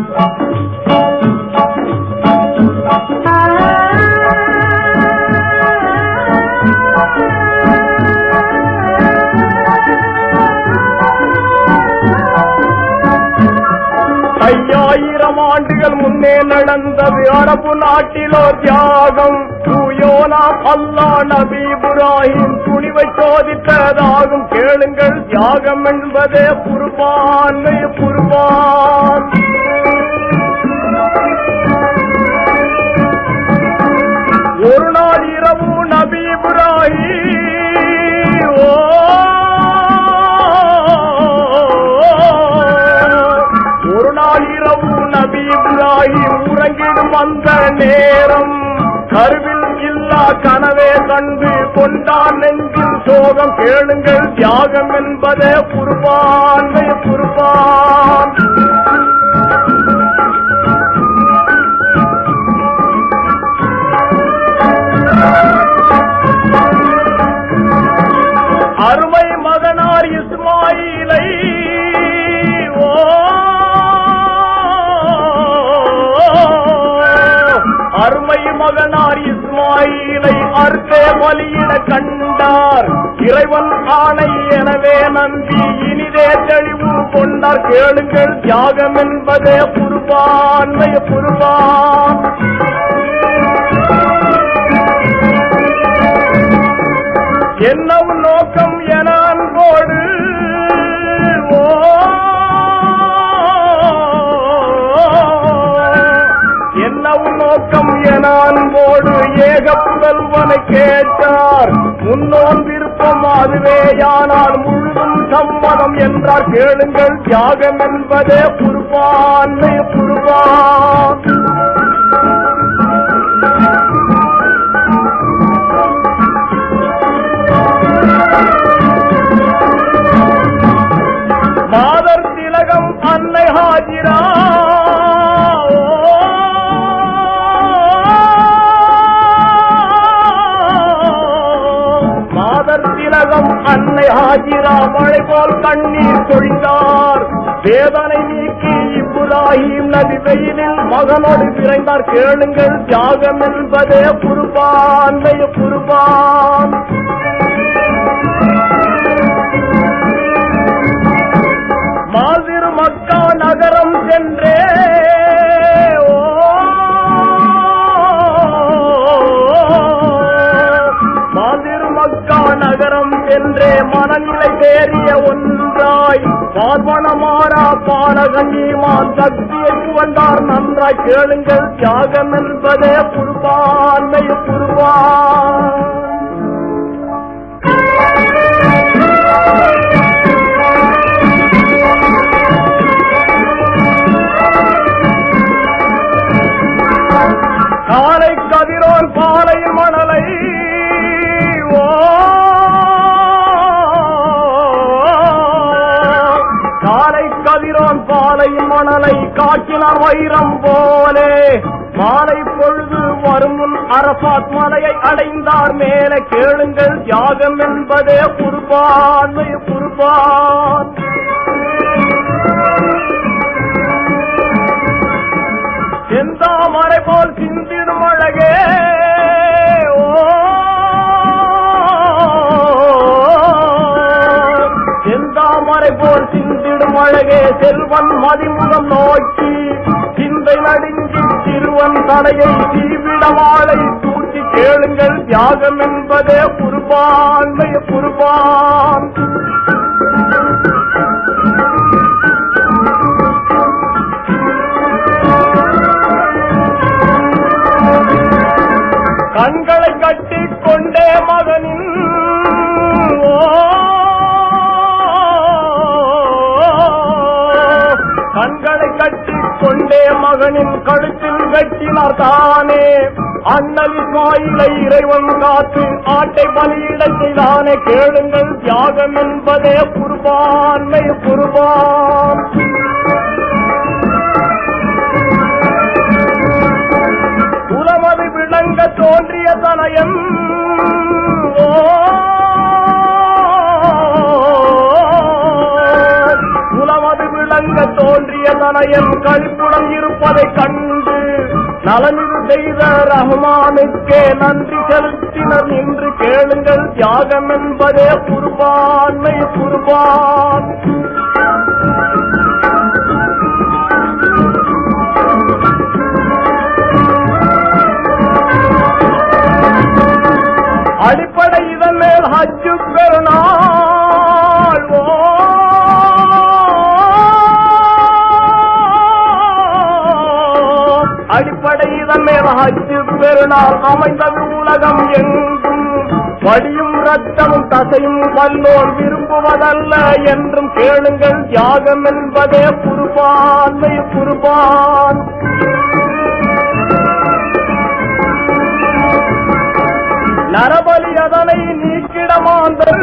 ஆண்டுகள் முன்னே நடந்தது அரபு நாட்டிலோ தியாகம். தூயோனா அல்லாஹ் நபி இப்ராஹிம் துணிவை சோதித்ததாகும். கேளுங்கள், தியாகம் என்பதே குர்பான் குர்பான். ஒரு நாள் இரவு நபி இப்ராஹிம் நபி இப்ராஹிம் உறங்கிடும் அந்த நேரம் கருவில் இல்லா கனவே கண்டு கொண்டான் நெஞ்சில் சோகம். கேளுங்கள், தியாகம் என்பதே குர்பான் குர்பான். அருமை மகனார் இஸ்மாயிலை அருமை மகனார் இஸ்மாயிலை அர்த்தே பலியிட கண்டார். இறைவன் ஆணை எனவே நம்பி இனிதே தெளிவு கொண்டார். கேளுங்கள், தியாகம் என்பதே குர்பான் குர்பான். என்னும் நோக்கம் என அன்போடு என்னவும் நோக்கம் என அன்போடு ஏகப்புதல்வனை கேட்டார். முன்னோன் விருப்பம் அதுவேயானால் முழுதும் சம்மதம் என்றார். கேளுங்கள், தியாகம் என்பதே குர்பான் குர்பான். மாதர் திலகம் அன்னை ஹாஜிரா திலகம் அன்னை ஹாஜிரா மழை போல் கண்ணீர் பொழிந்தார். வேதனை நீக்கி இப்ராஹிம் நபி வெயிலில் மகனோடு விரைந்தார். கேளுங்கள், தியாகம் என்பதே குர்பான் குர்பான். மாதிரு மக்கா நகரம் சென்றே நகரம் சென்றே மனநிலை தேறிய ஒன்றாய் பார்வனமாரா பாலகீமான் சக்தியை புகழ்ந்தார் நன்றாய். கேளுங்கள், தியாகம் என்பதே குர்பான் குர்பான். காலை கதிரோன் பாலை மணலை கதிரோன் பாலை மணலை காட்டினார் வைரம் போலே. மாலை பொழுது வரும் முன் அரபாத் மலையை அடைந்தார் மேலே. கேளுங்கள், தியாகம் என்பதே குர்பான் குர்பான். செந்தாமரை போல் சிந்திடும் அழகே செந்தாமரை போல் சிந்திடும் அழகே செல்வன் மதிமுகம் நோக்கி சிந்தை நடுங்கி சிறுவன் தலையை தீவிடவாளை தூக்கி. கேளுங்கள், தியாகம் என்பதே குர்பான் குர்பான். கண்களை கட்டிக் கொண்டே மகனின் கண்களை கட்டிக் கொண்டே மகனின் கழுத்தில் வெட்டினார் தானே. அண்ணல் இஸ்மாயிலை இறைவன் காத்து ஆட்டை பலியிட செய்தானே. கேளுங்கள், தியாகம் என்பதே குர்பான் குர்பான். குலமது விளங்க தோன்றிய தனயம் குலமது விளங்க தோன்றிய தனையன் கழிப்புடன் இருப்பதைக் கண்டு நலமிது செய்த ரஹ்மானுக்கே நன்றி செலுத்தினர் இன்று கேளுங்கள் தியாகம் என்பதே குர்பானை குர்பான். அடிப்படை இதன் மேல் ஹஜ்ஜு பெருநாள் அடிப்படை இதன் மேல் ஹஜ்ஜு பெருநாள் அமைந்தது உலகம் எங்கும். வடியும் ரத்தமும் தசையும் வல்லோர் விரும்புவதல்ல என்றும் கேளுங்கள் தியாகம் என்பதே குர்பானை குர்பான். நரபலி அதனை நீக்கிடமாந்தர்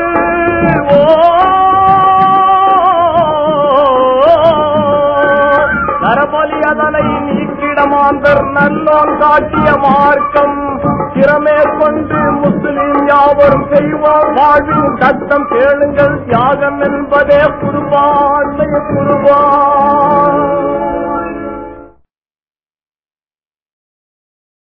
நரபலி அதனை நீக்கிடமாந்தர் நல்லோன் காட்டிய மார்க்கம் திறமேற்கொண்டு முஸ்லிம் யாவரும் செய்வோம் வாழ்வின் சட்டம் கேளுங்கள் தியாகம் என்பதே குர்பான் குர்பான்.